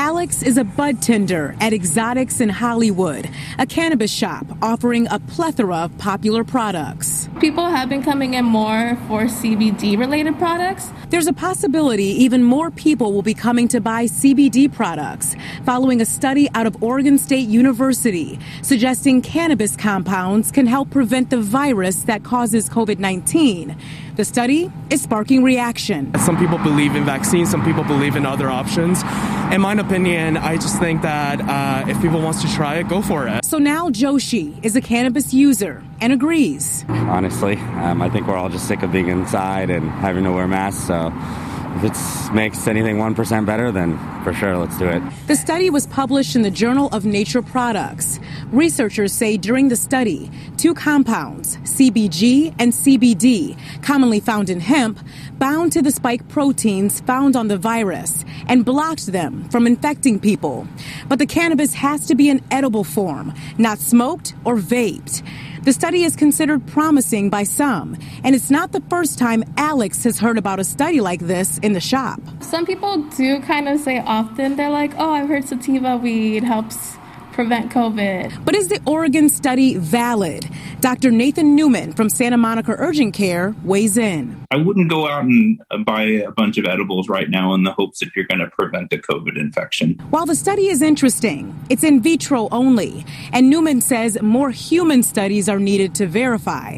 Alex is a bud tender at Exotics in Hollywood, a cannabis shop offering a plethora of popular products. People have been coming in more for CBD-related products. There's a possibility even more people will be coming to buy CBD products following a study out of Oregon State University suggesting cannabis compounds can help prevent the virus that causes COVID-19. The study is sparking reaction. Some people believe in vaccines, some people believe in other options. In my opinion, I just think that if people want to try it, go for it. So now Joshi is a cannabis user and agrees. Honestly, I think we're all just sick of being inside and having to wear masks, so if it makes anything 1% better, then for sure, let's do it. The study was published in the Journal of Nature Products. Researchers say during the study, 2 compounds, CBG and CBD, commonly found in hemp, bound to the spike proteins found on the virus and blocked them from infecting people. But the cannabis has to be in edible form, not smoked or vaped. The study is considered promising by some, and it's not the first time Alex has heard about a study like this in the shop. Some people do kind of say often, they're like, oh, I've heard sativa weed helps prevent COVID. But is the Oregon study valid? Dr. Nathan Newman from Santa Monica Urgent Care weighs in. I wouldn't go out and buy a bunch of edibles right now in the hopes that you're going to prevent the COVID infection. While the study is interesting, it's in vitro only, and Newman says more human studies are needed to verify.